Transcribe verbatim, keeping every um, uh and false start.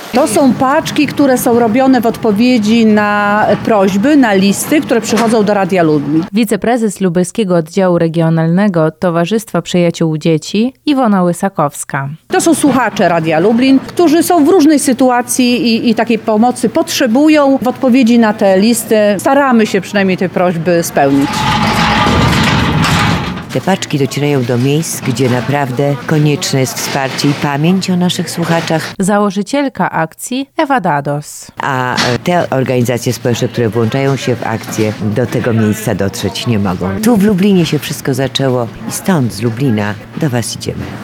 To są paczki, które są robione w odpowiedzi na prośby, na listy, które przychodzą do Radia Lublin. Wiceprezes Lubelskiego Oddziału Regionalnego Towarzystwa Przyjaciół Dzieci Iwona Łysakowska. To są słuchacze Radia Lublin, którzy są w różnej sytuacji i, i takiej pomocy potrzebują. W odpowiedzi na te listy staramy się przynajmniej te prośby spełnić. Te paczki docierają do miejsc, gdzie naprawdę konieczne jest wsparcie i pamięć o naszych słuchaczach. Założycielka akcji Ewa Dados. A te organizacje społeczne, które włączają się w akcję, do tego miejsca dotrzeć nie mogą. Tu w Lublinie się wszystko zaczęło i stąd z Lublina do Was idziemy.